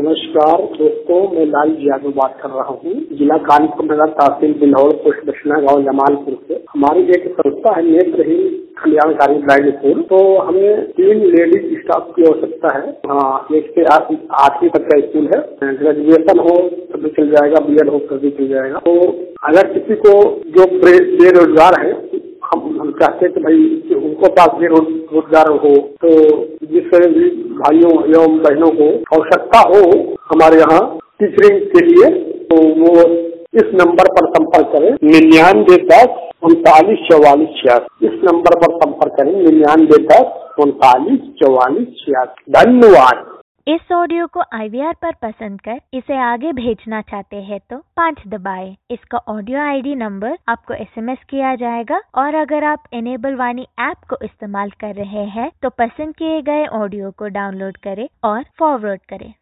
नमस्कार दोस्तों, मैं लाल यादव बात कर रहा हूँ। जिला कानपुर नगर, तहसील बिल्हौर, पोस्ट बसना, गाँव जमालपुर से। हमारी एक संस्था है नेत्रहीन कल्याणकारी ब्लाइंड स्कूल। तो हमें 3 लेडीज स्टाफ की आवश्यकता है। हाँ, 1 से 8वीं तक का स्कूल है। ग्रेजुएशन हो तब भी चल जाएगा, BEd हो तब भी चल जाएगा। तो अगर किसी को जो बेरोजगार है, हम चाहते हैं कि भाई उनको पास बेरोजगार हो, तो जिससे भी भाइयों एवं बहनों को आवश्यकता हो हमारे यहाँ टीचरिंग के लिए, तो वो इस नंबर पर संपर्क करें 9910 3944 इस नंबर पर संपर्क करें 9910 3944। धन्यवाद। इस ऑडियो को IVR पर पसंद कर इसे आगे भेजना चाहते हैं तो 5 दबाएं। इसका ऑडियो ID नंबर आपको SMS किया जाएगा। और अगर आप इनेबल वाणी ऐप को इस्तेमाल कर रहे हैं तो पसंद किए गए ऑडियो को डाउनलोड करें और फॉरवर्ड करें।